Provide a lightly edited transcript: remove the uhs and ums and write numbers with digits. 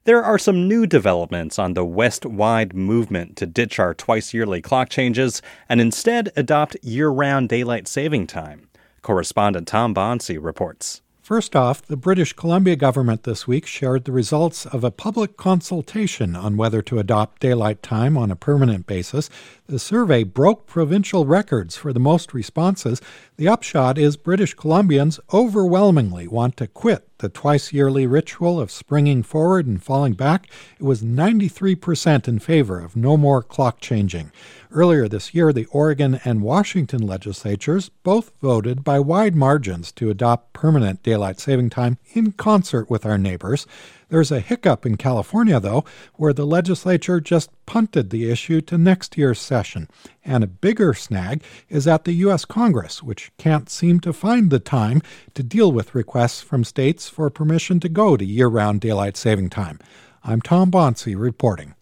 There are some new developments on the West-wide movement to ditch our twice-yearly clock changes and instead adopt year-round daylight saving time. Correspondent Tom Bonsi reports. First off, the British Columbia government this week shared the results of a public consultation on whether to adopt daylight time on a permanent basis. The survey broke provincial records for the most responses. The upshot is British Columbians overwhelmingly want to quit the twice-yearly ritual of springing forward and falling back. It was 93% in favor of no more clock changing. Earlier this year, the Oregon and Washington legislatures both voted by wide margins to adopt permanent daylight saving time in concert with our neighbors. There's a hiccup in California, though, where the legislature just punted the issue to next year's session. And a bigger snag is at the U.S. Congress, which can't seem to find the time to deal with requests from states for permission to go to year-round daylight saving time. I'm Tom Bonsi reporting.